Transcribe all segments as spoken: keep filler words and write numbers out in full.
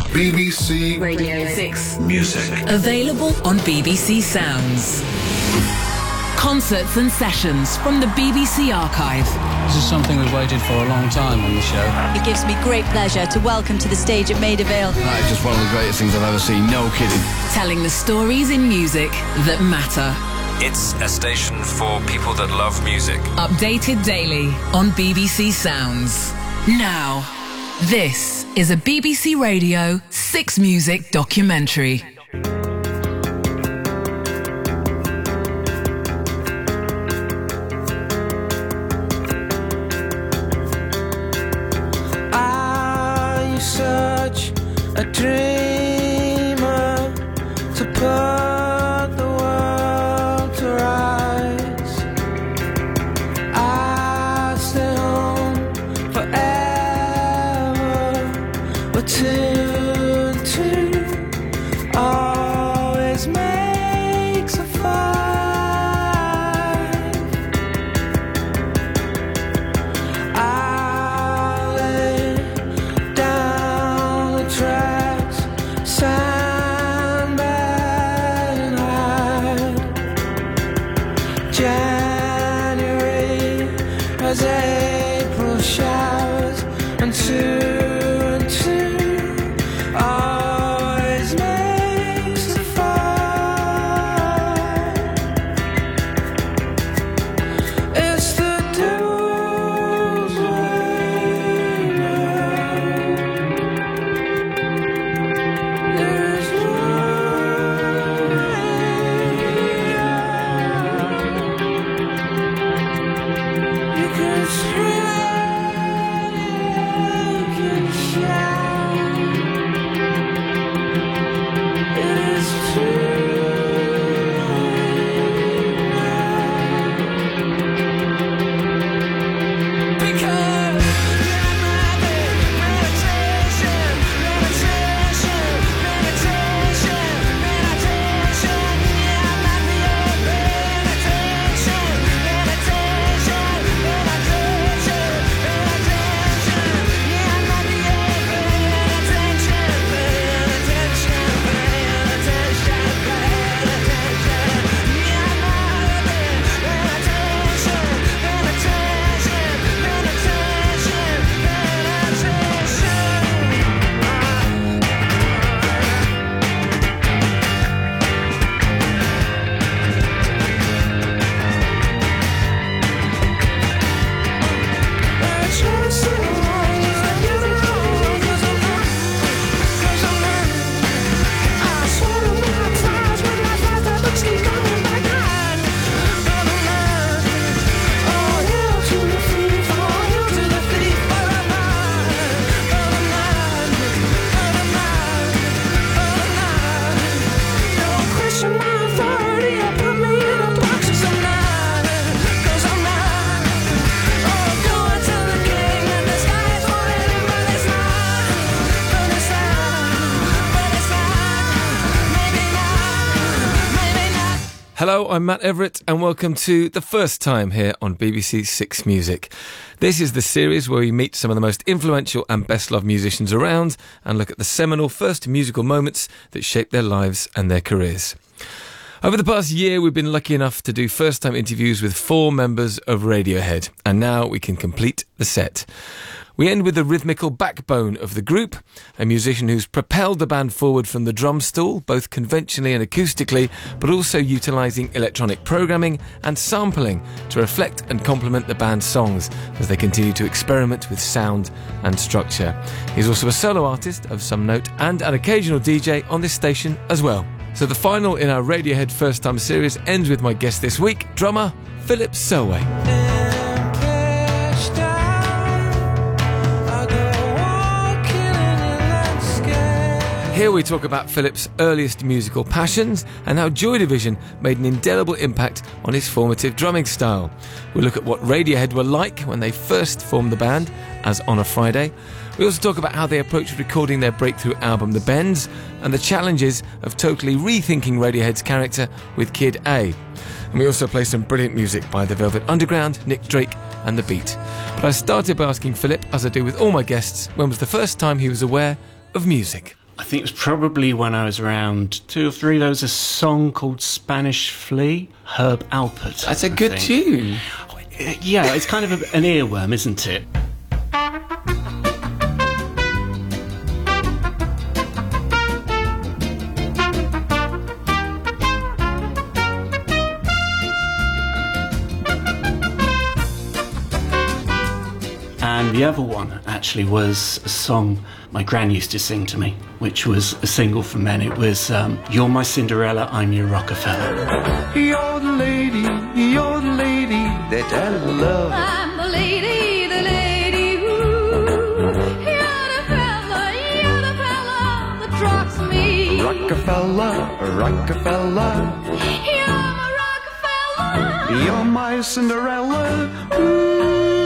B B C Radio six Music. Available on B B C Sounds. Concerts and sessions from the B B C archive. This is something we've waited for a long time on the show. It gives me great pleasure to welcome to the stage at Maida Vale. That is just one of the greatest things I've ever seen, no kidding. Telling the stories in music that matter. It's a station for people that love music. Updated daily on B B C Sounds. Now, this is a B B C Radio six Music documentary. Are you such a dreamer to put the world to rights? I stay home forever, but two and two always makes a five. I'll lay down the tracks, sandbag and hide. January has April showers, and two and two always makes a five. It's the devil's way now. There's no way out. You can scream, you can shout. It's too late now. Because meditation, meditation, meditation, meditation. Yeah, I'm at the old meditation, meditation, meditation, meditation. Yeah, I'm at the old meditation, meditation, meditation, meditation. Yeah, I'm at the meditation, meditation, Hello, I'm Matt Everett and welcome to The First Time here on B B C Six Music. This is the series where we meet some of the most influential and best-loved musicians around and look at the seminal first musical moments that shaped their lives and their careers. Over the past year, we've been lucky enough to do first-time interviews with four members of Radiohead, and now we can complete the set. We end with the rhythmical backbone of the group, a musician who's propelled the band forward from the drum stool, both conventionally and acoustically, but also utilising electronic programming and sampling to reflect and complement the band's songs as they continue to experiment with sound and structure. He's also a solo artist of some note and an occasional D J on this station as well. So the final in our Radiohead First Time series ends with my guest this week, drummer Philip Selway. Here we talk about Philip's earliest musical passions and how Joy Division made an indelible impact on his formative drumming style. We look at what Radiohead were like when they first formed the band, as On a Friday. We also talk about how they approached recording their breakthrough album The Bends and the challenges of totally rethinking Radiohead's character with Kid A. And we also play some brilliant music by The Velvet Underground, Nick Drake and The Beat. But I started by asking Philip, as I do with all my guests, when was the first time he was aware of music? I think it was probably when I was around two or three. There was a song called Spanish Flea, Herb Alpert. That's a I good think. tune. Yeah, it's kind of a, an earworm, isn't it? And the other one actually was a song my gran used to sing to me, which was a single from then. It was um, You're My Cinderella, I'm Your Rockefeller. You're the lady, you're the lady that I love. I'm the lady, the lady who. You're the fella, you're the fella that rocks me. Rockefeller, Rockefeller. You're my Rockefeller. You're my Cinderella. Ooh.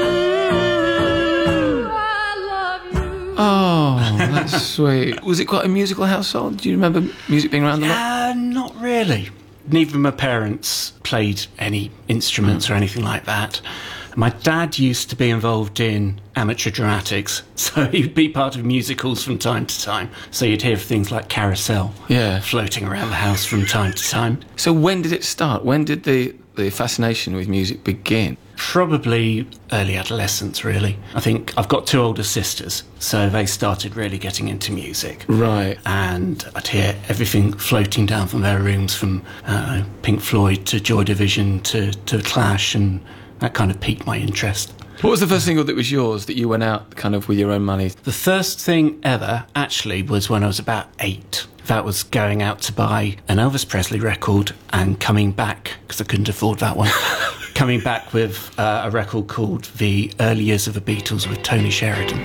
Oh, that's sweet. Was it quite a musical household? Do you remember music being around a lot? Uh, not really. Neither of my parents played any instruments or anything like that. My dad used to be involved in amateur dramatics, so he'd be part of musicals from time to time. So you'd hear things like Carousel Yeah. floating around the house from time to time. So when did it start? When did the, the fascination with music begin? Probably early adolescence, really. I think I've got two older sisters, so they started really getting into music. Right. And I'd hear everything floating down from their rooms, from uh, Pink Floyd to Joy Division to, to Clash, and that kind of piqued my interest. What was the first single that was yours, that you went out kind of with your own money? The first thing ever, actually, was when I was about eight. That was going out to buy an Elvis Presley record and coming back, because I couldn't afford that one, coming back with uh, a record called The Early Years of the Beatles with Tony Sheridan.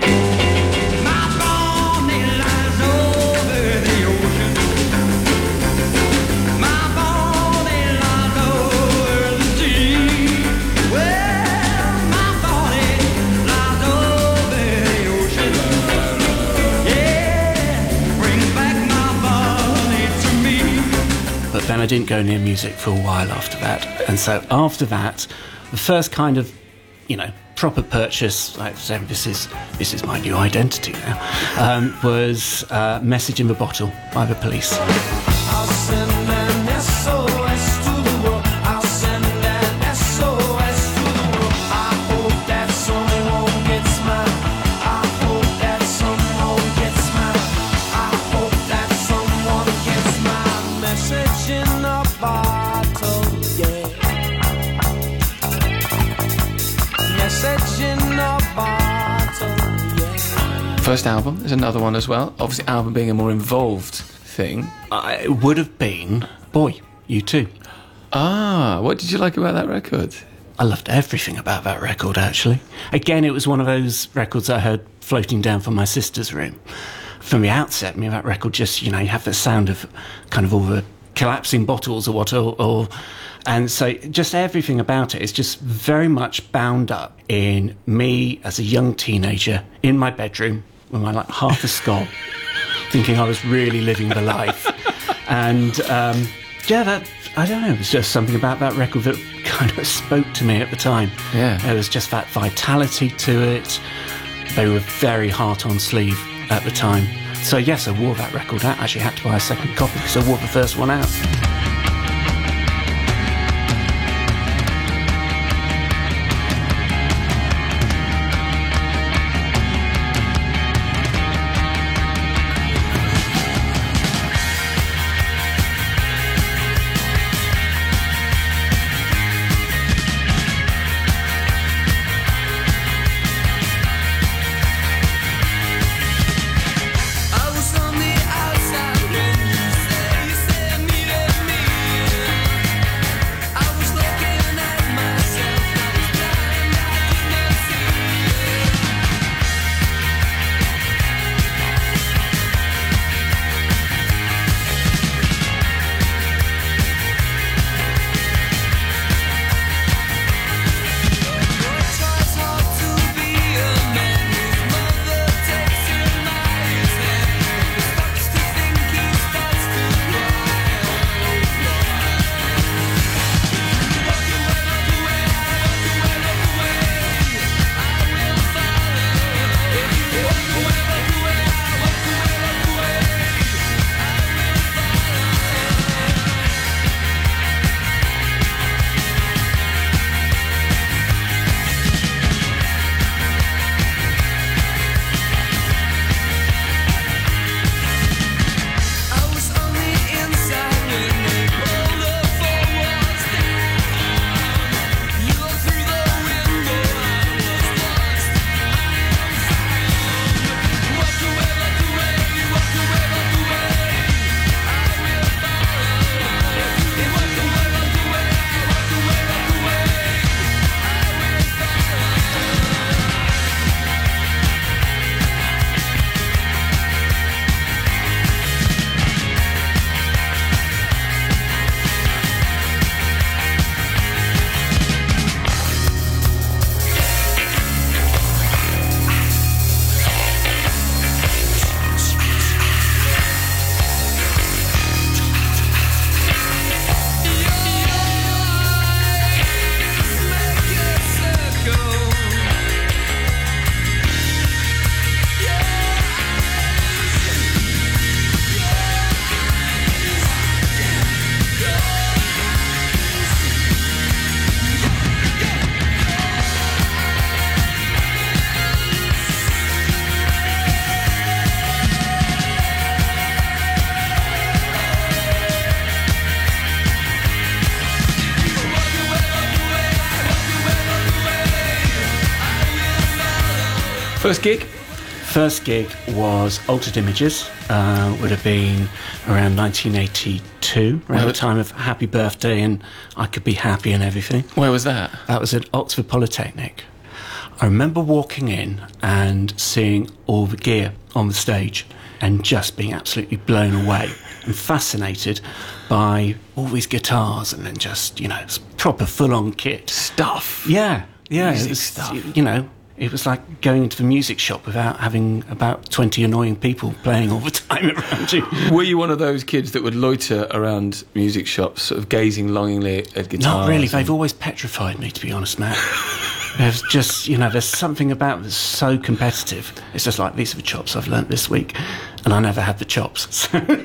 But then I didn't go near music for a while after that. And so after that, the first kind of, you know, proper purchase, like saying this is this is my new identity now, um, was uh, Message in the Bottle by The Police. I'll send an S O S to the world. I'll send an S O S to the world. I hope that someone gets mine. I hope that someone gets mine. I hope that someone gets my message in a bottle, yeah. Message in a bottle, yeah. First album is another one as well. Obviously, album being a more involved thing. I would have been Boy, U two. Ah, what did you like about that record? I loved everything about that record, actually. Again, it was one of those records I heard floating down from my sister's room. From the outset, I mean, that record just, you know, you have the sound of kind of all the collapsing bottles or what, or, or and so just everything about it is just very much bound up in me as a young teenager in my bedroom with my like half a skull, thinking I was really living the life. And um, yeah, that, I don't know, it was just something about that record that kind of spoke to me at the time. Yeah. There was just that vitality to it. They were very heart on sleeve at the time. So yes, I wore that record out. I actually had to buy a second copy because I wore the first one out. I was on the outside when you said, you said, need it. First gig? First gig was Altered Images. Uh, would have been around nineteen eighty-two, around Where- the time of Happy Birthday and I Could Be Happy and everything. Where was that? That was at Oxford Polytechnic. I remember walking in and seeing all the gear on the stage and just being absolutely blown away and fascinated by all these guitars and then just, you know, proper full-on kit. Stuff. Yeah, yeah. Music it was, stuff. You know, it was like going into the music shop without having about twenty annoying people playing all the time around you. Were you one of those kids that would loiter around music shops, sort of gazing longingly at guitars? Not really. and- They've always petrified me, to be honest, Matt. There's just, you know, there's something about it that's so competitive. It's just like, these are the chops I've learnt this week, and I never had the chops.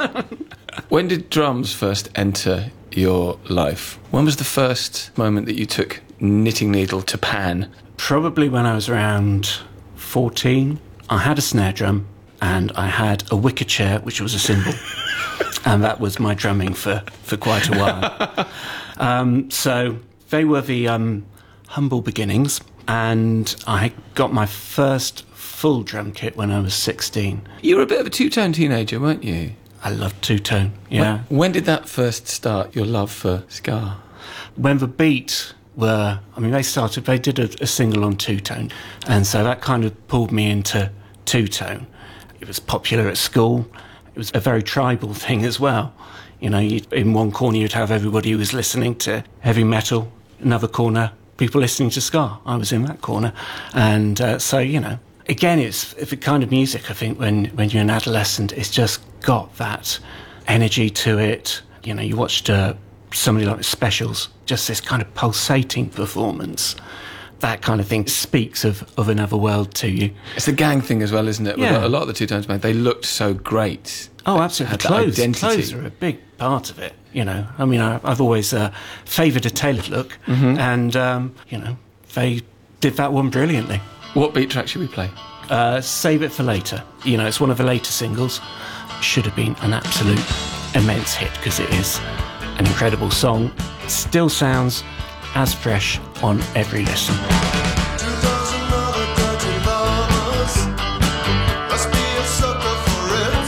When did drums first enter your life? When was the first moment that you took knitting needle to pan? Probably when I was around fourteen. I had a snare drum, and I had a wicker chair, which was a cymbal. And that was my drumming for, for quite a while. um, so they were the um, humble beginnings, and I got my first full drum kit when I was sixteen. You were a bit of a two-tone teenager, weren't you? I loved two-tone, yeah. When, when did that first start, your love for ska? When the Beat were, I mean, they started, they did a, a single on two-tone, and so that kind of pulled me into two-tone. It was popular at school. It was a very tribal thing as well. You know, you, in one corner you'd have everybody who was listening to heavy metal, another corner, people listening to ska. I was in that corner. And uh, so, you know, again, it's the kind of music, I think, when, when you're an adolescent, it's just got that energy to it. You know, you watched uh, somebody like the Specials, just this kind of pulsating performance. That kind of thing speaks of, of another world to you. It's the gang thing as well, isn't it? With Yeah. A lot of the two-tones band, they looked so great. Oh, absolutely. Had that Clothes, identity. clothes are a big part of it, you know. I mean, I, I've always uh, favoured a tailored look, Mm-hmm. and, um, you know, they did that one brilliantly. What beat track should we play? Uh, Save It for Later. You know, it's one of the later singles. Should have been an absolute immense hit, because it is an incredible song. Still sounds as fresh on every listen. Two dozen other dirty lovers must be a sucker for it.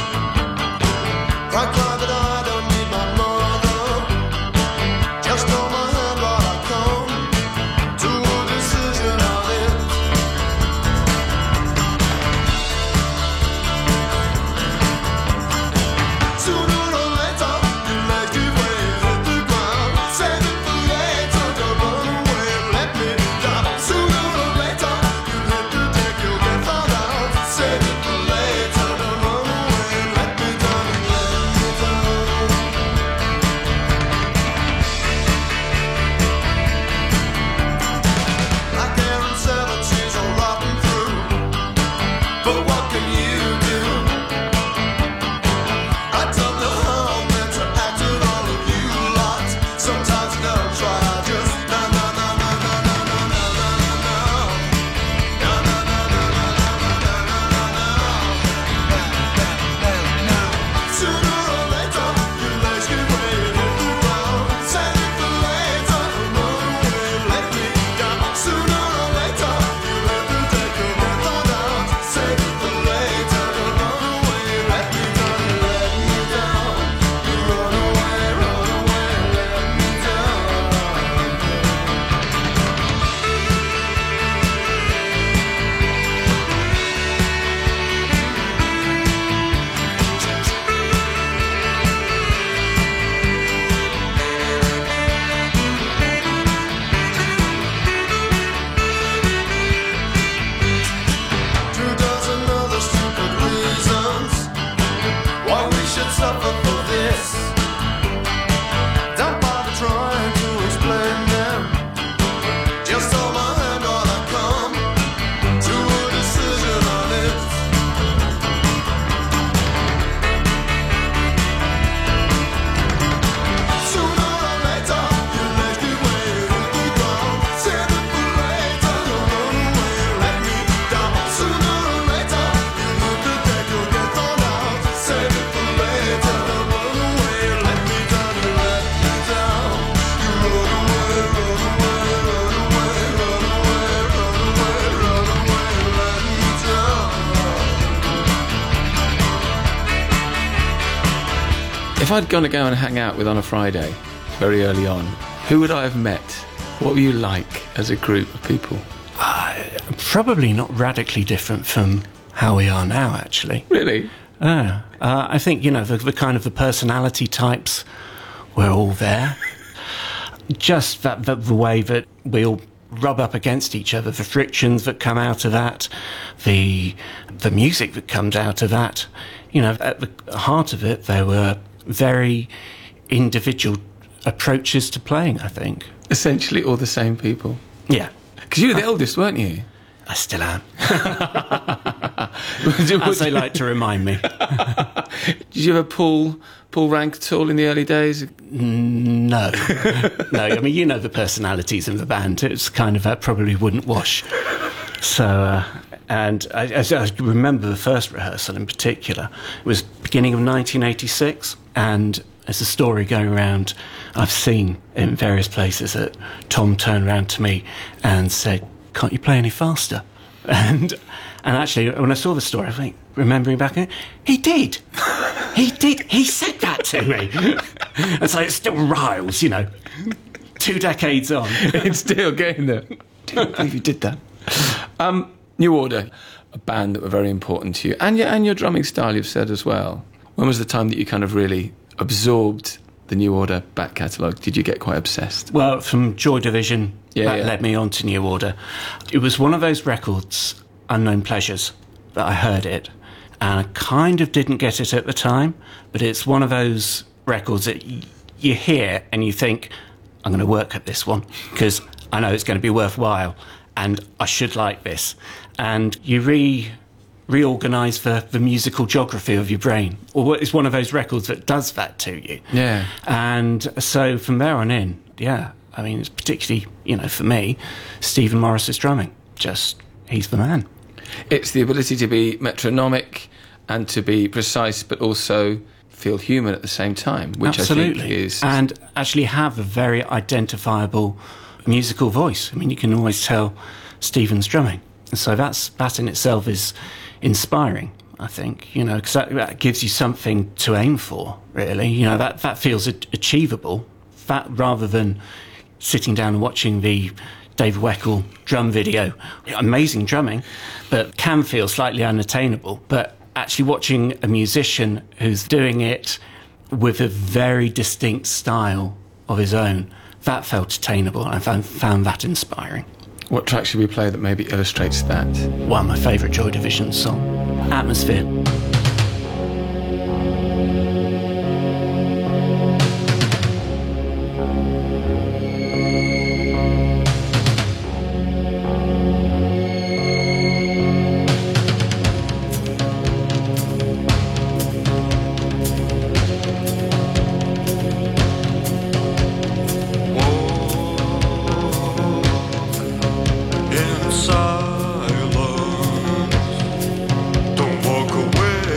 Cry, cry, but I don't need my mother. Just hold my hand while I come to a decision on it. Sooner or later, your legs give way, hit the ground. Save it for later, don't run away and let me down. Sooner or later, you hit the deck, you'll get found out. Save it for later, don't run away and let me down and let me down. Like Aaron seventies are rotting through, but what can you do? I don't know how I'm meant to act with all of you lot. Sometimes you don't try, I just no no no no no no no no no no no no no. Sooner or later, your legs give way and hit the ground. Save it for later, run away, let me down. Sooner or later, you let the deck go get found out. Save it for later, run away, let me down, let me down. You run away, run away, let me down. Two dozen other stupid reasons why we should suffer for this. Don't bother trying to explain them. Just hold my hand while I come to a decision on it. Sooner or later, your legs give way, hit the ground. Save it for later, don't run away, let me down. Sooner or later, you hit the deck, you'll get found out. Save it for later, don't run away, If I'd gone to go and hang out with on a Friday, very early on, who would I have met? What were you like as a group of people? Uh, probably not radically different from how we are now, actually. Really? Uh, uh, I think, you know, the, the kind of the personality types were all there. Just that, that the way that we all rub up against each other, the frictions that come out of that, the the music that comes out of that. You know, at the heart of it, there were very individual approaches to playing, I think. Essentially all the same people. Yeah. Because you were the eldest, weren't you? I still am. As they like to remind me. Did you ever pull pull rank at all in the early days? No. No, I mean, you know the personalities of the band. It's kind of, that probably wouldn't wash. So, uh, and I, I, I remember the first rehearsal in particular. It was beginning of nineteen eighty-six, and there's a story going around I've seen in various places that Tom turned around to me and said, "Can't you play any faster?" And and actually, when I saw the story, I think, remembering back, he did. He did. He said that to me. And so it still riles, you know, two decades on. It's still getting there. Didn't believe you did that. Um, New Order, a band that were very important to you, and your, and your drumming style, you've said as well. When was the time that you kind of really absorbed the New Order back catalogue? Did you get quite obsessed? Well, from Joy Division, yeah, that yeah. led me on to New Order. It was one of those records, Unknown Pleasures, that I heard it, and I kind of didn't get it at the time, but it's one of those records that y- you hear and you think, I'm going to work at this one, because I know it's going to be worthwhile, and I should like this. And you re... reorganise the, the musical geography of your brain. Or it's one of those records that does that to you. Yeah. And so from there on in, yeah, I mean, it's particularly, you know, for me, Stephen Morris's drumming. Just, he's the man. It's the ability to be metronomic and to be precise, but also feel human at the same time, which Absolutely. I think is... And actually have a very identifiable musical voice. I mean, you can always tell Stephen's drumming. And so that's, that in itself is inspiring, I think, you know, because that, that gives you something to aim for, really. You know, that, that feels a- achievable, that rather than sitting down and watching the David Weckl drum video. Amazing drumming, but can feel slightly unattainable. But actually watching a musician who's doing it with a very distinct style of his own, that felt attainable, and I found, found that inspiring. What track should we play that maybe illustrates that? One of my favourite Joy Division song, Atmosphere. In silence, don't walk away.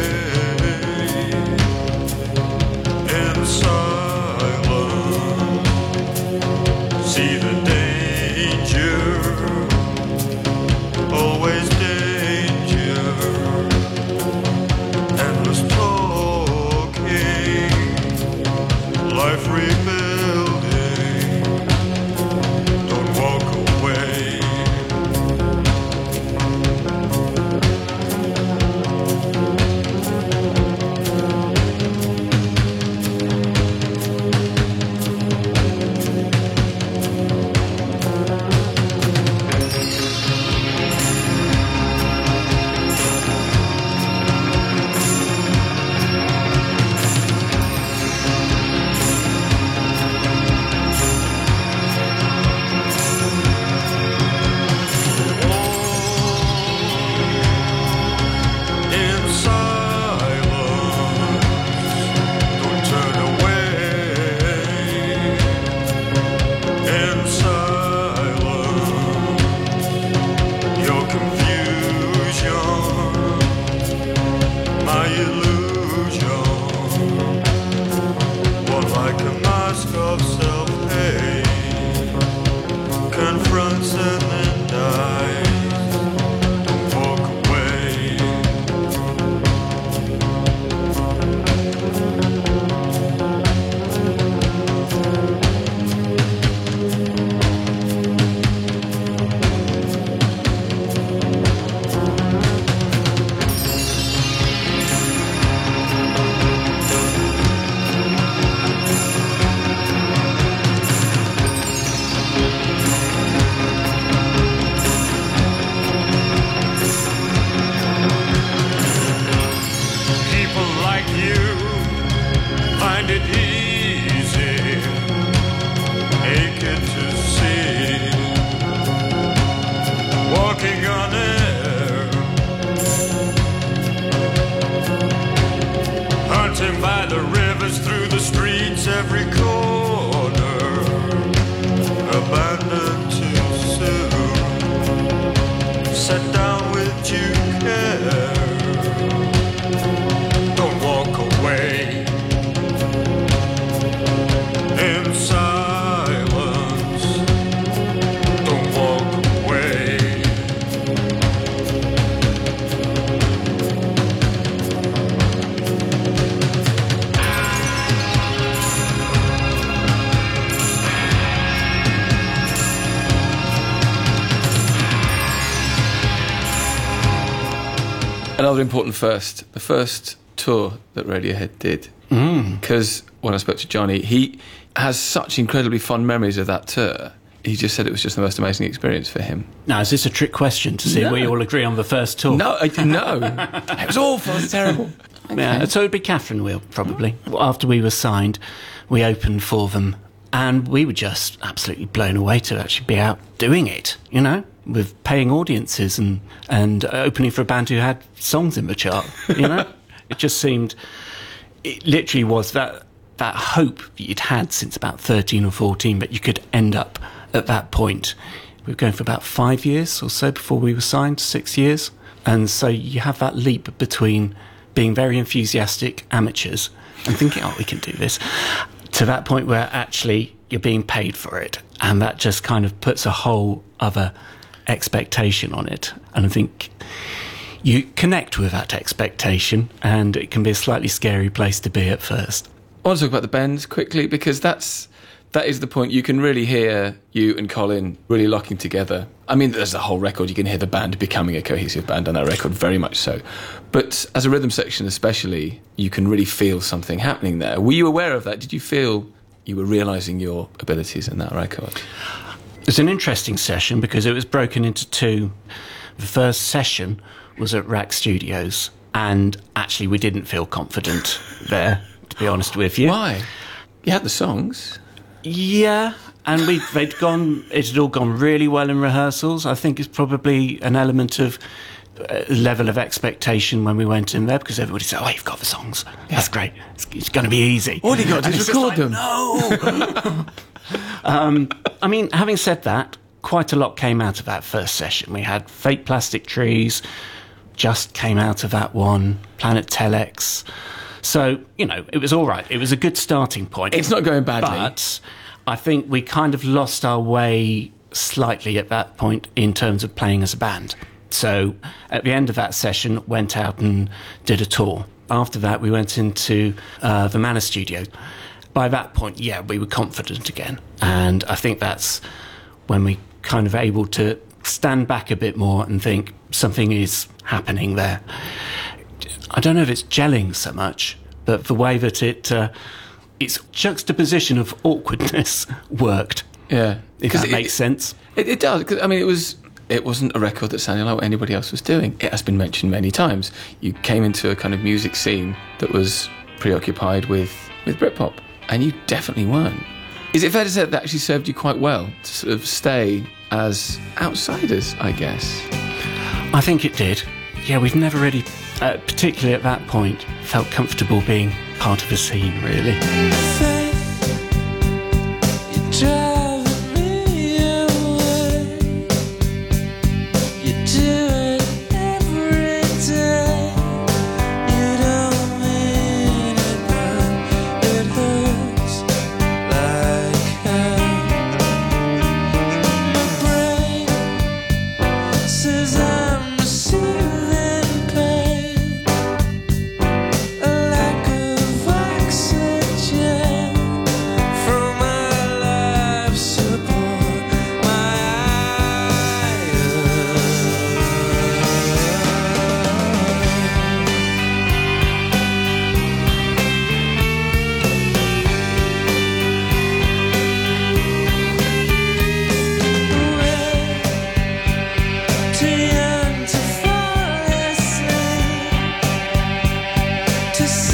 like you find it easy, aching to see, walking on air, hunting by the rivers, through the streets, every corner, abandoned too soon, sat down with due care. Don't walk away in silence. Don't walk away. Another important first, the first tour that Radiohead did. Because when I spoke to Johnny, he has such incredibly fond memories of that tour. He just said it was just the most amazing experience for him. Now, is this a trick question to see No. if we all agree on the first tour? No, I, no. It was awful, it was terrible. Yeah, so it'd be Catherine Wheel, probably. After we were signed, we opened for them, and we were just absolutely blown away to actually be out doing it, you know, with paying audiences and, and opening for a band who had songs in the chart, you know? It just seemed, it literally was that, that hope that you'd had since about thirteen or fourteen, that you could end up at that point. We were going for about five years or so before we were signed, six years. And so you have that leap between being very enthusiastic amateurs and thinking, oh, we can do this, to that point where actually you're being paid for it. And that just kind of puts a whole other expectation on it. And I think you connect with that expectation, and it can be a slightly scary place to be at first. I want to talk about the bends quickly, because that's that is the point. You can really hear you and Colin really locking together. I mean, there's the whole record. You can hear the band becoming a cohesive band on that record, very much so. But as a rhythm section especially, you can really feel something happening there. Were you aware of that? Did you feel you were realising your abilities in that record? It was an interesting session because it was broken into two. The first session was at Rack Studios, and actually we didn't feel confident there, to be honest with you. Why? You had the songs. Yeah, and we they'd gone. It had all gone really well in rehearsals. I think it's probably an element of uh, level of expectation when we went in there, because everybody said, "Oh, you've got the songs. That's great. It's, it's going to be easy." All you got to do is record them. No. um, I mean, having said that, quite a lot came out of that first session. We had Fake Plastic Trees, just came out of that one. Planet Telex. So, you know, it was all right. It was a good starting point. It's not going badly. But I think we kind of lost our way slightly at that point in terms of playing as a band. So at the end of that session, went out and did a tour. After that, we went into uh, the Manor Studio. By that point, yeah, we were confident again. And I think that's when we kind of able to stand back a bit more and think something is happening there. I don't know if it's gelling so much, but the way that it, uh, its juxtaposition of awkwardness worked. Yeah, If that it, makes sense. It, it does. Cause, I mean, it was. It wasn't a record that sounded like what anybody else was doing. It has been mentioned many times. You came into a kind of music scene that was preoccupied with with Britpop, and you definitely weren't. Is it fair to say that, that actually served you quite well to sort of stay as outsiders, I guess? I think it did. Yeah, we've never really, uh, particularly at that point, felt comfortable being part of a scene, really. Lack of oxygen.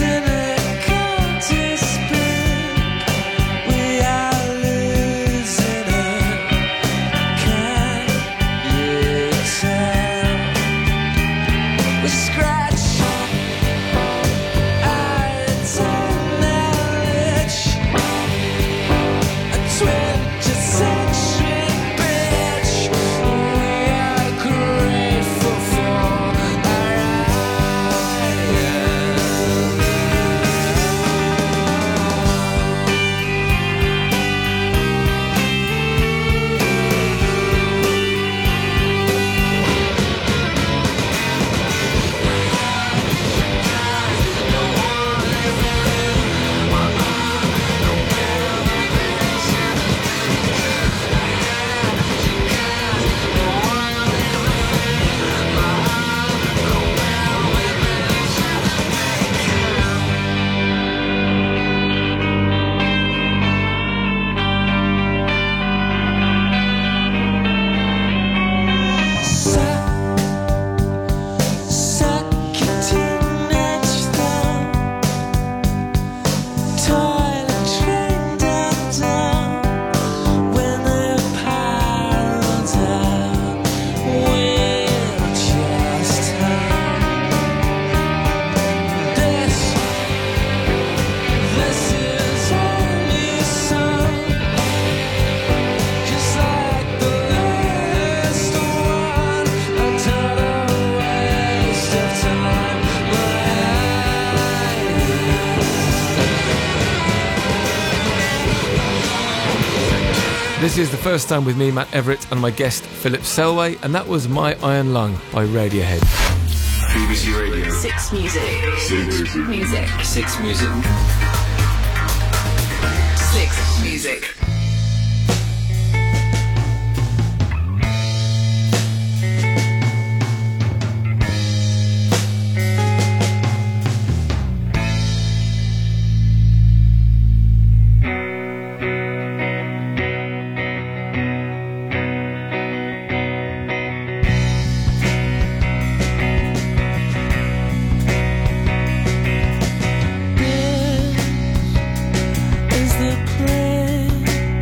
This is the first time with me, Matt Everett, and my guest, Philip Selway, and that was My Iron Lung by Radiohead. B B C Radio. Six Music. Six Music. Six Music. Six Music. Is the place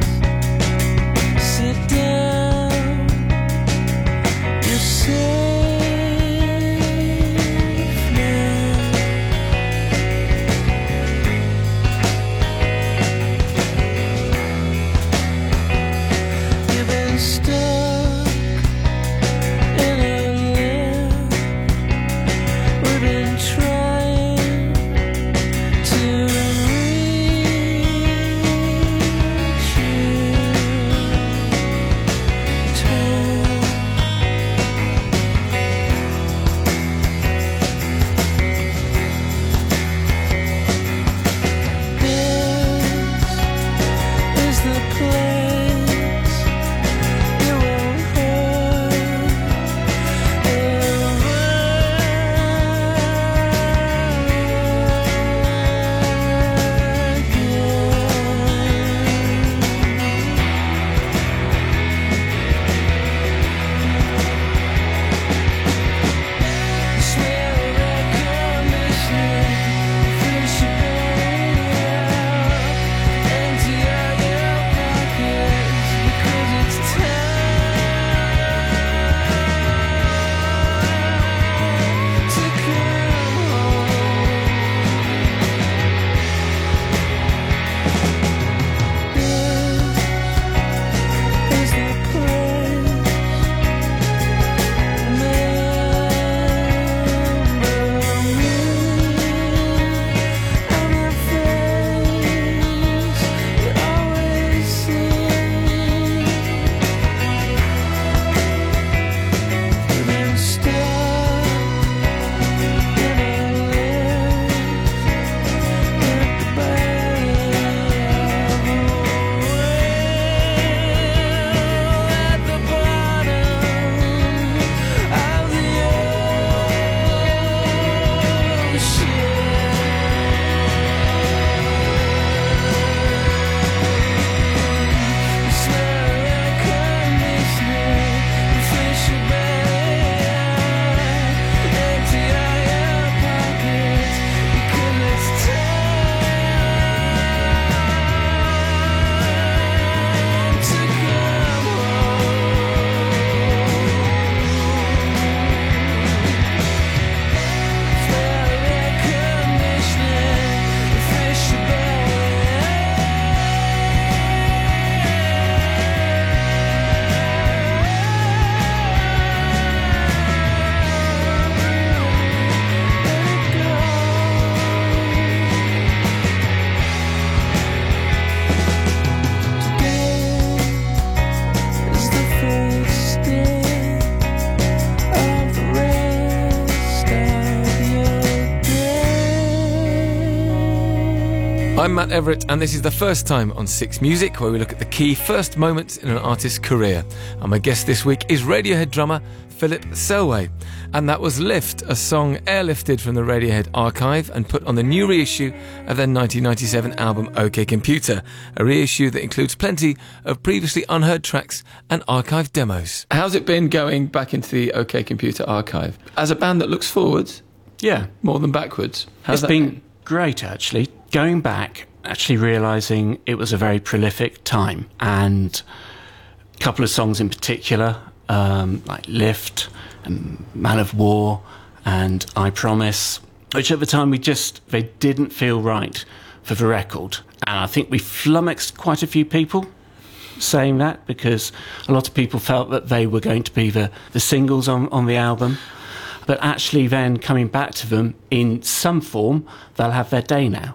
I'm Matt Everett, and this is the first time on Six Music where we look at the key first moments in an artist's career. And my guest this week is Radiohead drummer Philip Selway. And that was Lift, a song airlifted from the Radiohead archive and put on the new reissue of their nineteen ninety-seven album OK Computer, a reissue that includes plenty of previously unheard tracks and archive demos. How's it been going back into the OK Computer archive? As a band that looks forwards, Yeah. more than backwards. How's It's that been great, actually. Going back, actually realising it was a very prolific time, and a couple of songs in particular, um, like Lift and Man of War and I Promise, which at the time we just, they didn't feel right for the record. And I think we flummoxed quite a few people saying that, because a lot of people felt that they were going to be the, the singles on, on the album. But actually then coming back to them in some form, they'll have their day now.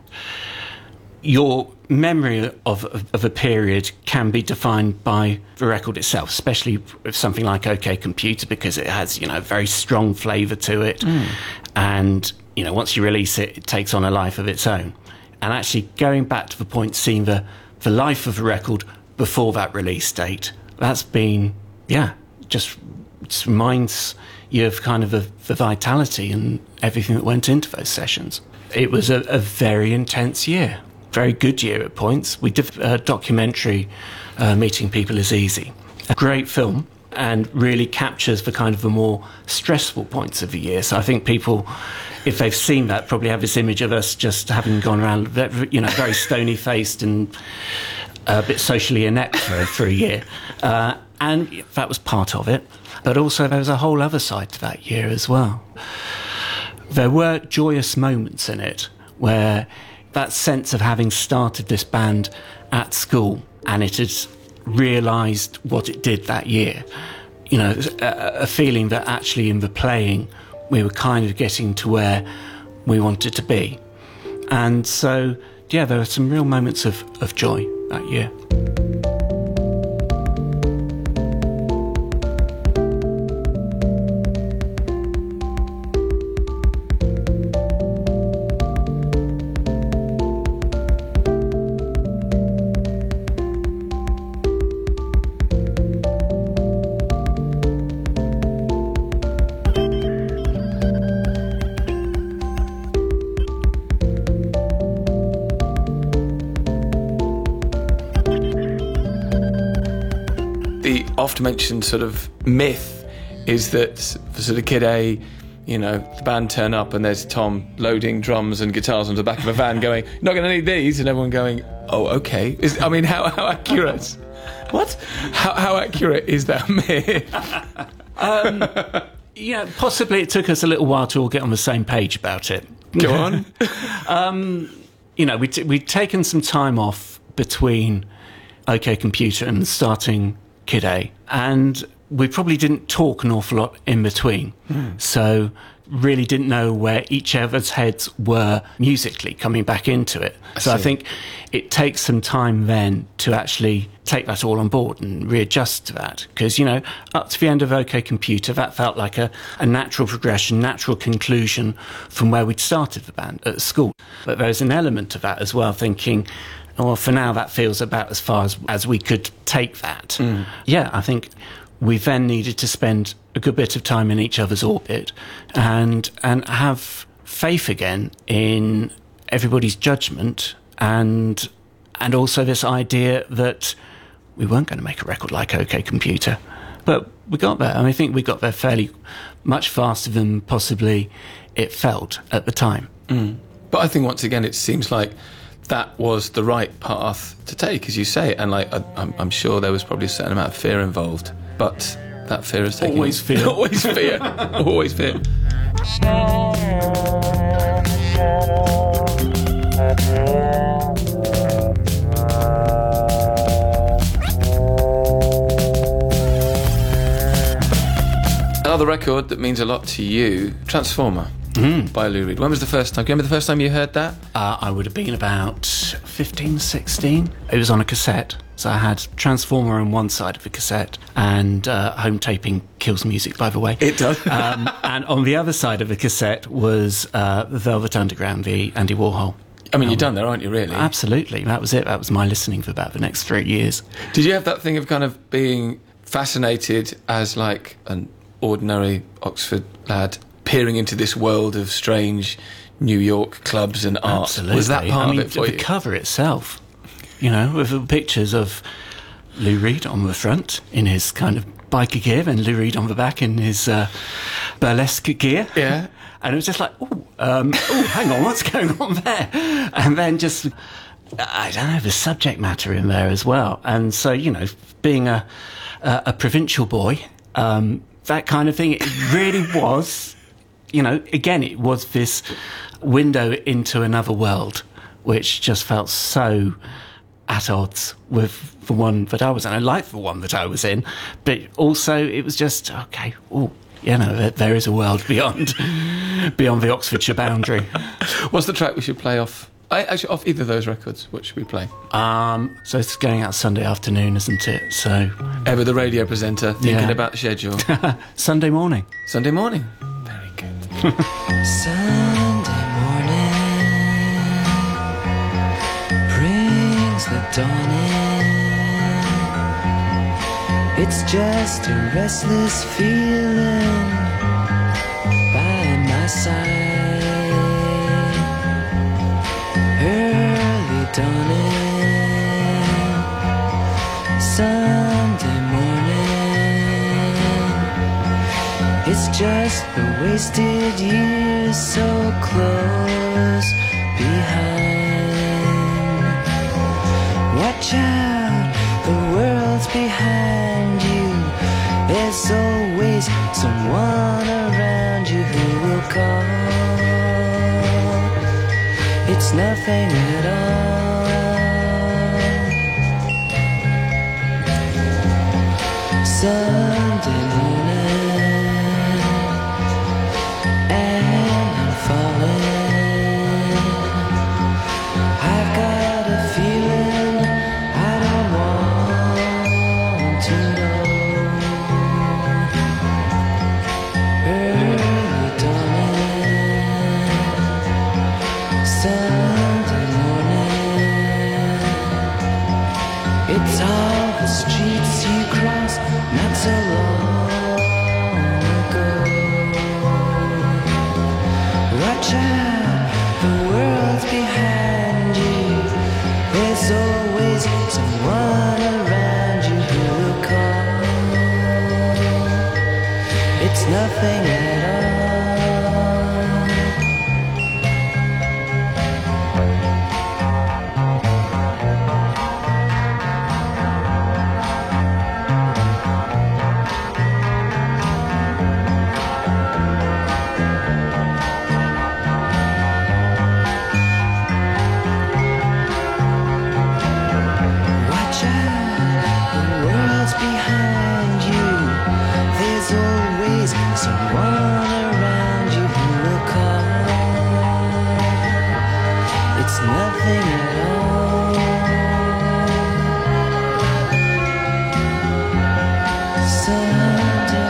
Your memory of, of, of a period can be defined by the record itself, especially with something like OK Computer, because it has, you know, a very strong flavour to it. Mm. And, you know, once you release it, it takes on a life of its own. And actually going back to the point, seeing the, the life of the record before that release date, that's been, yeah, just, just reminds you have kind of the, the vitality and everything that went into those sessions. It was a, a very intense year, very good year at points. We did a documentary, uh, Meeting People is Easy, a great film, and really captures the kind of the more stressful points of the year. So I think people, if they've seen that, probably have this image of us just having gone around, you know, very stony-faced and a bit socially inept for, for a year. Uh, and that was part of it. But also there was a whole other side to that year as well. There were joyous moments in it where that sense of having started this band at school and it had realised what it did that year, you know, a, a feeling that actually in the playing we were kind of getting to where we wanted to be. And so, yeah, there were some real moments of, of joy that year. Often mentioned sort of myth is that for sort of Kid A, you know, the band turn up and there's Tom loading drums and guitars onto the back of a van going, not going to need these, and everyone going, oh, okay. Is, I mean, how, how accurate? What? How, how accurate is that myth? um, yeah, possibly it took us a little while to all get on the same page about it. Go on. um, you know, we t- we'd taken some time off between OK Computer and starting Kid A, and we probably didn't talk an awful lot in between. Mm. So really didn't know where each other's heads were musically coming back into it. I so see. I think it takes some time then to actually take that all on board and readjust to that. Because, you know, up to the end of OK Computer, that felt like a, a natural progression, natural conclusion from where we'd started the band at school. But there's an element of that as well, thinking, well, for now, that feels about as far as, as we could take that. Mm. Yeah, I think we then needed to spend a good bit of time in each other's orbit and and have faith again in everybody's judgment and and also this idea that we weren't going to make a record like OK Computer. But we got there, and I think we got there fairly much faster than possibly it felt at the time. Mm. But I think, once again, it seems like that was the right path to take, as you say, and like I, I'm, I'm sure there was probably a certain amount of fear involved, but that fear is taking always fear, always fear, always fear. Another record that means a lot to you, Transformer. Mm. By Lou Reed. When was the first time? Do you remember the first time you heard that? Uh, I would have been about fifteen, sixteen. It was on a cassette. So I had Transformer on one side of the cassette, and uh, home taping kills music, by the way. It does. um, and on the other side of the cassette was uh, the Velvet Underground, the Andy Warhol. I mean, you're done there, aren't you, really? Absolutely. That was it. That was my listening for about the next three years. Did you have that thing of kind of being fascinated as, like, an ordinary Oxford lad peering into this world of strange New York clubs and art? Absolutely. Was that part I mean, of it for the you? cover itself, you know, with the pictures of Lou Reed on the front in his kind of biker gear and Lou Reed on the back in his uh, burlesque gear. Yeah. And it was just like, oh, um, oh, hang on, what's going on there? And then just, I don't know, the subject matter in there as well. And so, you know, being a a, a provincial boy, um, that kind of thing, it really was, you know, again, it was this window into another world, which just felt so at odds with the one that I was in. I liked the one that I was in, but also it was just, okay, oh, you know, there, there is a world beyond beyond the Oxfordshire boundary. What's the track we should play off? I, actually, off either of those records, what should we play? Um, so it's going out Sunday afternoon, isn't it? So Ever the radio presenter, thinking Yeah. about the schedule. Sunday morning. Sunday morning. Very good. Sunday morning brings the dawn in. It's just a restless feeling by my side. Early dawning, Sunday morning. It's just the wasted years so close behind. Watch out, the world's behind you. There's always someone around you who will call. It's nothing at all. Sunday morning, and I'm falling. I've got a feeling I don't want to know. Early dawning, Sunday morning. It's all the streets you crossed not so long ago. Watch out, the world's behind you. There's always someone around you who will call. It's nothing at all. Watch out, the world's behind you. There's always someone around you who will call. It's nothing at all. Sunday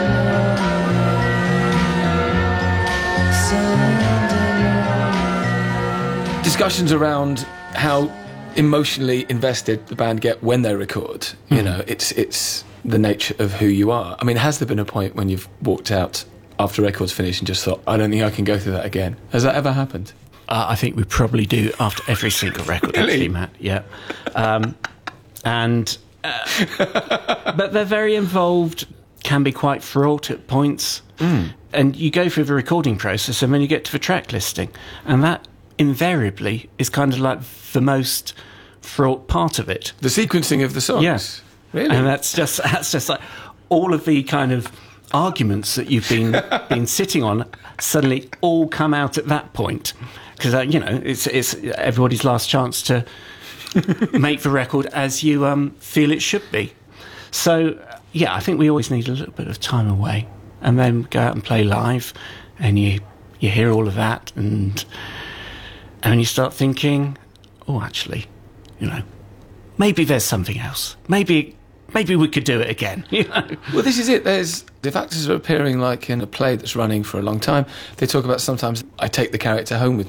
morning, Sunday morning. Discussions around how emotionally invested the band get when they record. You know, it's it's the nature of who you are. I mean, has there been a point when you've walked out after records finished and just thought, I don't think I can go through that again? Has that ever happened? Uh, I think we probably do after every single record, Really? actually, Matt. Yeah. Um, and, uh, but they're very involved, can be quite fraught at points. Mm. And you go through the recording process and then you get to the track listing. And that invariably is kind of like the most fraught part of it. The sequencing of the songs? Yes. Really? And that's just that's just like all of the kind of arguments that you've been been sitting on suddenly all come out at that point, because uh, you know it's it's everybody's last chance to make the record as you um, feel it should be. So yeah, I think we always need a little bit of time away, and then go out and play live, and you you hear all of that, and and you start thinking, oh, actually, you know, maybe there's something else. Maybe maybe we could do it again. You know. Well, this is it. There's if actors are appearing like in a play that's running for a long time, they talk about sometimes I take the character home with me.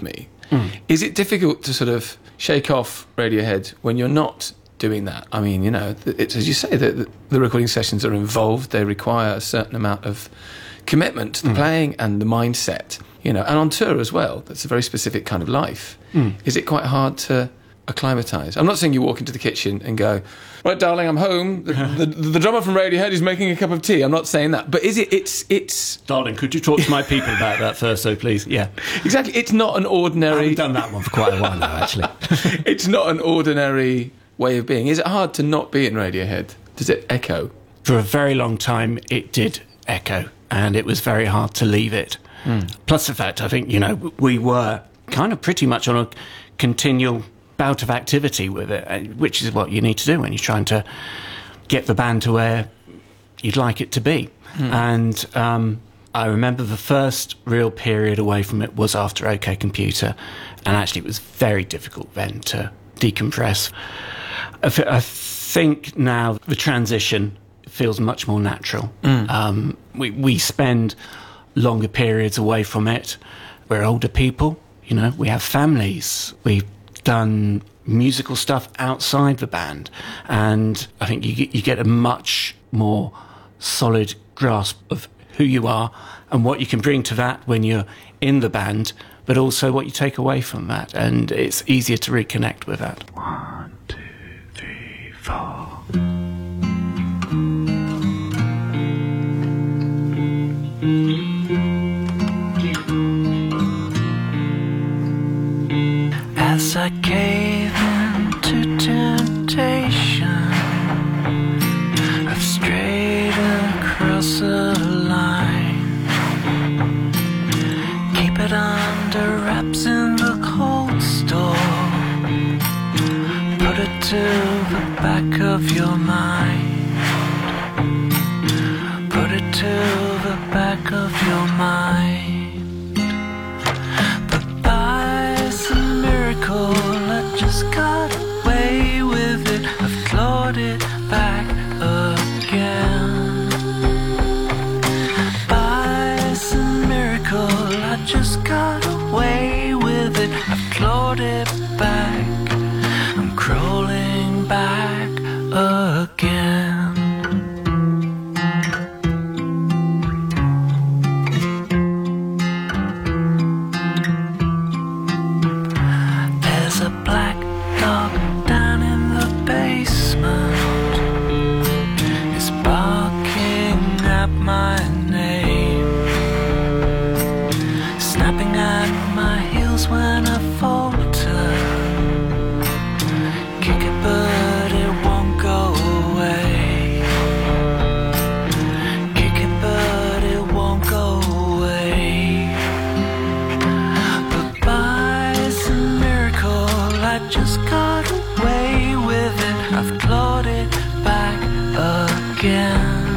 Mm. Is it difficult to sort of shake off Radiohead when you're not doing that? I mean, you know, it's, as you say, the, the recording sessions are involved. They require a certain amount of commitment to the mm. playing and the mindset, you know, and on tour as well. That's a very specific kind of life. Mm. Is it quite hard to acclimatise? I'm not saying you walk into the kitchen and go, right, darling, I'm home. The, the, the drummer from Radiohead is making a cup of tea. I'm not saying that. But is it, it's, it's... Darling, could you talk to my people about that first, though, please? Yeah. Exactly. It's not an ordinary... I've done that one for quite a while now, actually. It's not an ordinary way of being. Is it hard to not be in Radiohead? Does it echo? For a very long time, it did echo, and it was very hard to leave it. Mm. Plus the fact, I think, you know, we were kind of pretty much on a continual bout of activity with it, which is what you need to do when you're trying to get the band to where you'd like it to be. Mm. And um, I remember the first real period away from it was after OK Computer, and actually it was very difficult then to decompress. I, th- I think now the transition feels much more natural. Mm. Um, we, we spend longer periods away from it. We're older people, you know, we have families, we've done musical stuff outside the band, and I think you get, you get a much more solid grasp of who you are and what you can bring to that when you're in the band, but also what you take away from that, and it's easier to reconnect with that. One, two, three, four. As I gave in to temptation, I've strayed across a line. Keep it under wraps in the cold store. Put it to the back of your mind. Put it to the back of your mind. I just got away with it. I've clawed it back again. By some miracle, I just got away with it. I've clawed it back. I'm crawling back again. When I falter, kick it but it won't go away. Kick it but it won't go away. But by some miracle I just got away with it. I've clawed it back again.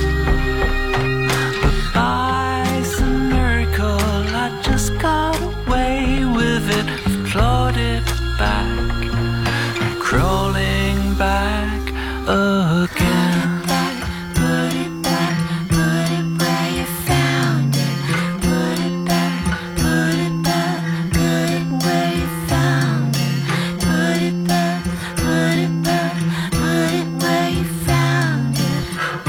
But by some miracle I just got away with it. I've clawed it back. I'm crawling back again. Put it back, put it where you found it. Put it back, put it back, put it where you found it. Put it back, put it back, put it where you found it.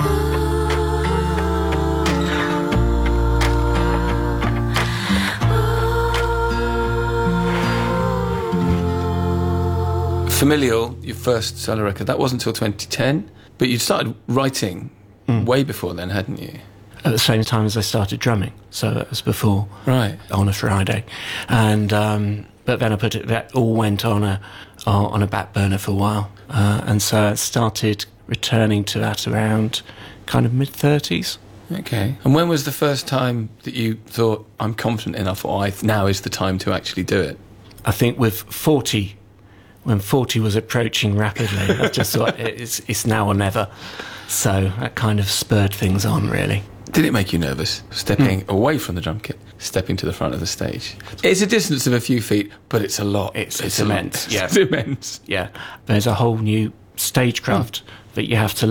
Familial, your first solo record, that wasn't until twenty ten, but you started writing mm. way before then, hadn't you? At the same time as I started drumming, so that was before, right? On a Friday, and um, but then I put it. That all went on a on a back burner for a while, uh, and so I started returning to that around kind of mid thirties. Okay. And when was the first time that you thought, I'm confident enough, or I now is the time to actually do it? I think with forty. When forty was approaching rapidly, I just thought it's, it's now or never. So that kind of spurred things on, really. Did it make you nervous, stepping mm. away from the drum kit, stepping to the front of the stage? It's a distance of a few feet, but it's a lot. It's, it's, it's immense. Yeah. It's immense. Yeah. There's a whole new stagecraft mm. that you have to learn.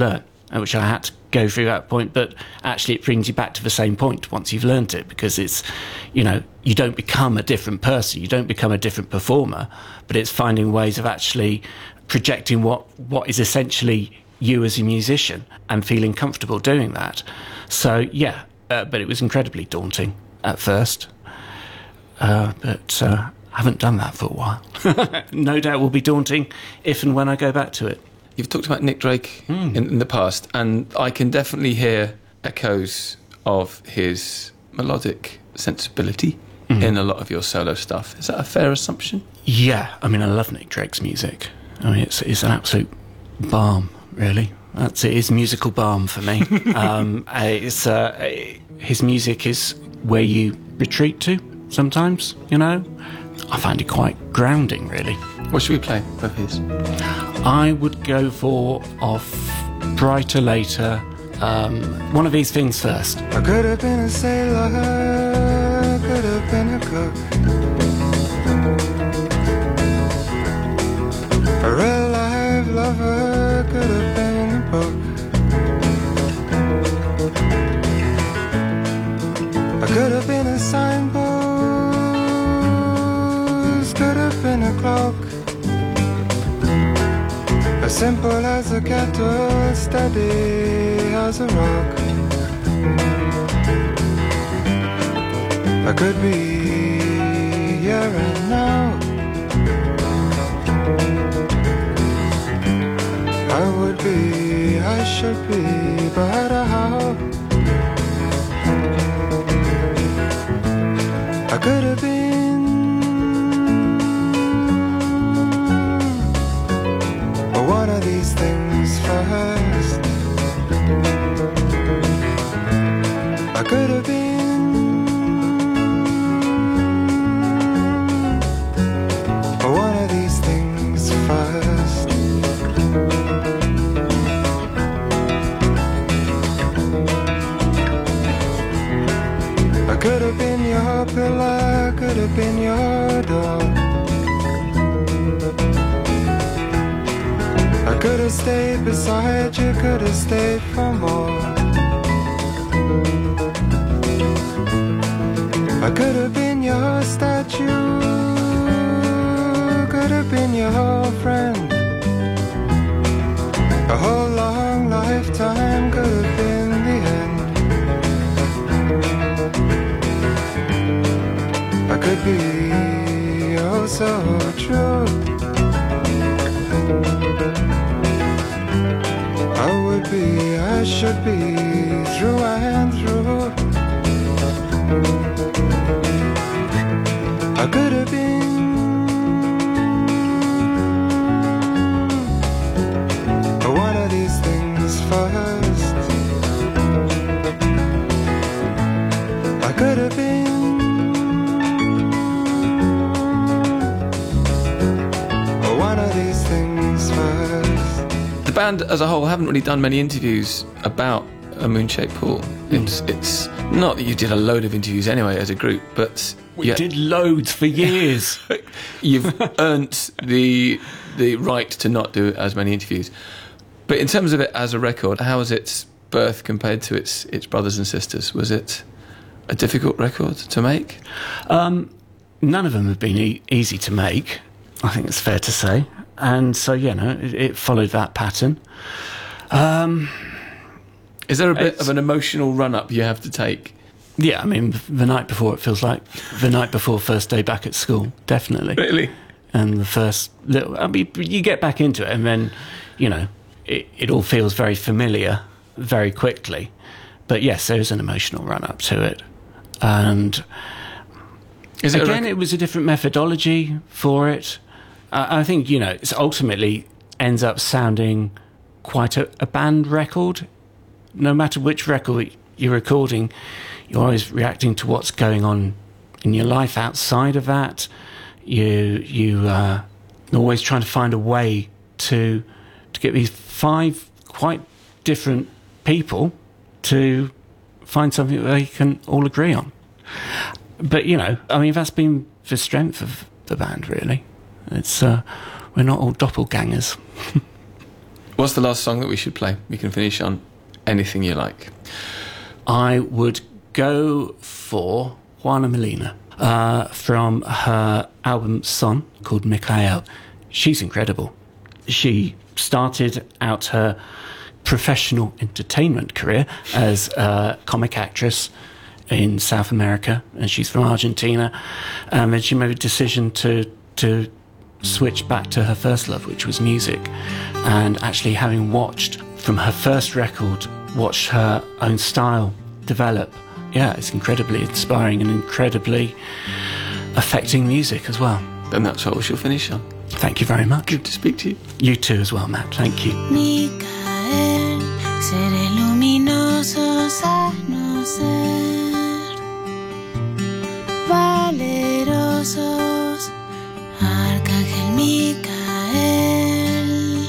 uh, which I had to go through that point, but actually it brings you back to the same point once you've learnt it, because it's, you know, you don't become a different person, you don't become a different performer, but it's finding ways of actually projecting what, what is essentially you as a musician and feeling comfortable doing that. So, yeah, uh, but it was incredibly daunting at first. Uh, but uh, I haven't done that for a while. No doubt will be daunting if and when I go back to it. You've talked about Nick Drake Mm. in, in the past, and I can definitely hear echoes of his melodic sensibility Mhm. in a lot of your solo stuff. Is that a fair assumption? Yeah, I mean, I love Nick Drake's music. I mean, it's, it's an absolute balm, really. That's it, is musical balm for me. um, it's, uh, his music is where you retreat to sometimes, you know? I find it quite grounding, really. What should we play of his? I would go for Off Brighter Later. Um, one of these things first. I could have been a sailor, could have been a cook, a real life lover, could have been a book. I could have been a signpost, could have been a clock, as simple as a kettle, steady as a rock. I could be here and now, I would be, I should be, but how? I could have been one of these things first. I could have been one of these things first. I could have been your pillar, could have been your door. I could have stayed beside you, could have stayed for more. I could have been your statue, could have been your friend. A whole long lifetime could have been the end. I could be oh so true. I would be, I should be, through and through. I could have been one of these things first. I could have been one of these things first. The band as a whole haven't really done many interviews about A Moon-Shaped Pool. It's it's not that you did a load of interviews anyway as a group, but We did loads for years. You've earned the the right to not do as many interviews. But in terms of it as a record, how was its birth compared to its its brothers and sisters? Was it a difficult record to make? Um, none of them have been e- easy to make, I think it's fair to say. And so, you know, it, it followed that pattern. Um, Is there a bit it's- of an emotional run-up you have to take? yeah, I mean, the night before, it feels like the night before first day back at school, definitely. Really? And the first little, I mean, you get back into it and then, you know, it, it all feels very familiar very quickly. But yes, there is an emotional run-up to it. And Is it a again, rec- it was a different methodology for it. I I think, you know, it's ultimately ends up sounding quite a, a band record. No matter which record you're recording, you're always reacting to what's going on in your life outside of that. You you uh, are always trying to find a way to to get these five quite different people to find something that they can all agree on. But, you know, I mean, that's been the strength of the band, really. It's uh, we're not all doppelgangers. What's the last song that we should play? We can finish on anything you like. I would go for Juana Molina uh, from her album Son, called Mikhail. She's incredible. She started out her professional entertainment career as a comic actress in South America, and she's from Argentina. Um, and she made a decision to to switch back to her first love, which was music. And actually, having watched from her first record, watched her own style develop, yeah, it's incredibly inspiring and incredibly affecting music as well. And that's what we shall finish on. Thank you very much. Good to speak to you. You too as well, Matt. Thank you. Micael, seré luminoso, sano ser. Valerosos, Arcángel Micael.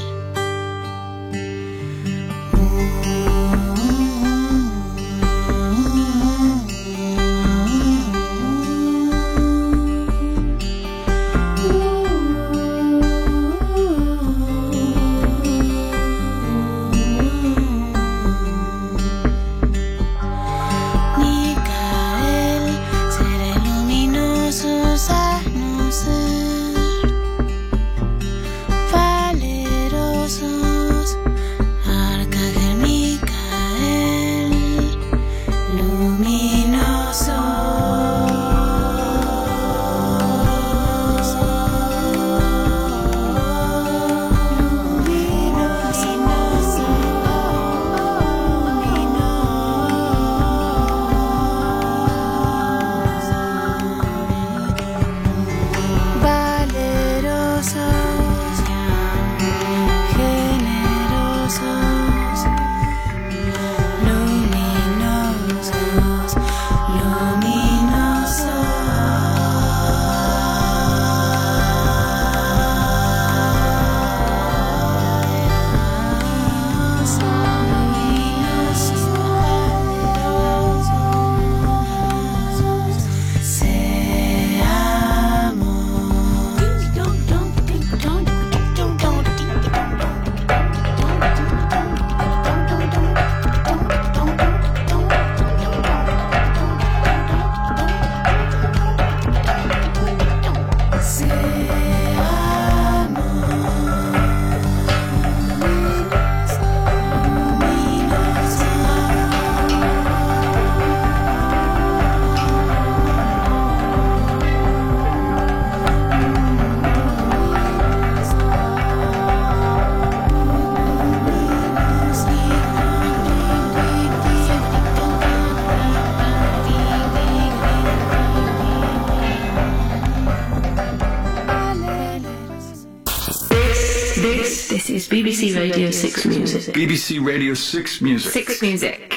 This is B B C Radio six Music. B B C Radio six Music. six Music.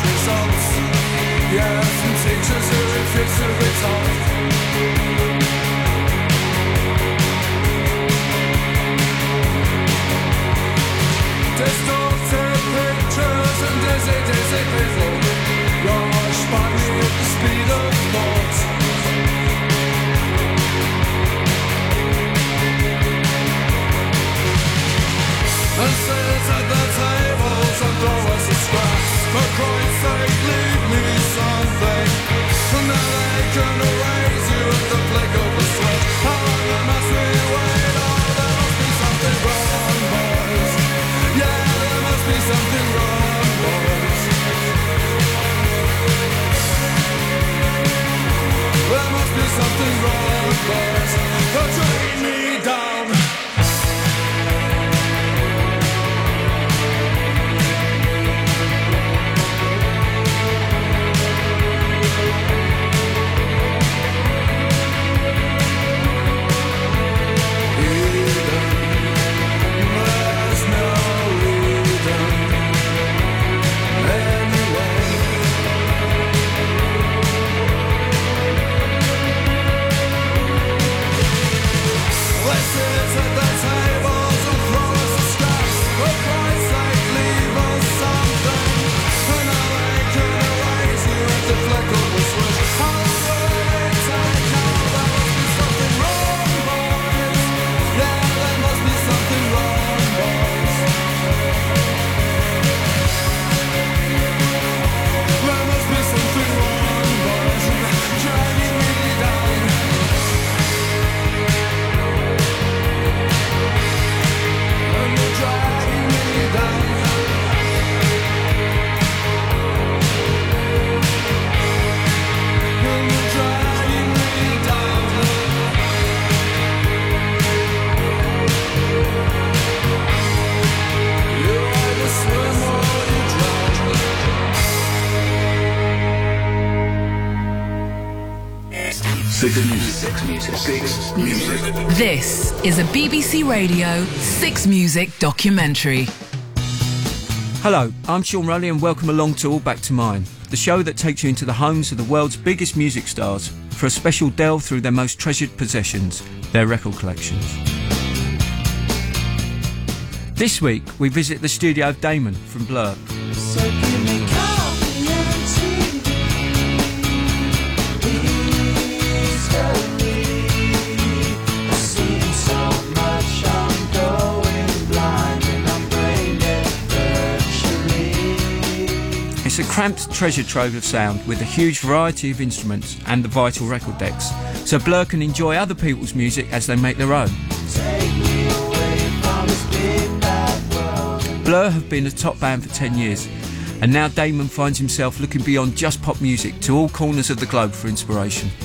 Yes, and teachers who refuse to retire. Six Music. Six Music. Six Music. This is a B B C Radio Six Music documentary. Hello, I'm Sean Rowley and welcome along to All Back to Mine, the show that takes you into the homes of the world's biggest music stars for a special delve through their most treasured possessions, their record collections. This week, we visit the studio of Damon from Blur. So give me coffee and tea. Please hurry. I've seen so much, I'm going blind and I'm brain dead virtually. It's a cramped treasure trove of sound with a huge variety of instruments and the vital record decks, so Blur can enjoy other people's music as they make their own. Take me away from this big bad world. Blur have been a top band for ten years, and now Damon finds himself looking beyond just pop music to all corners of the globe for inspiration.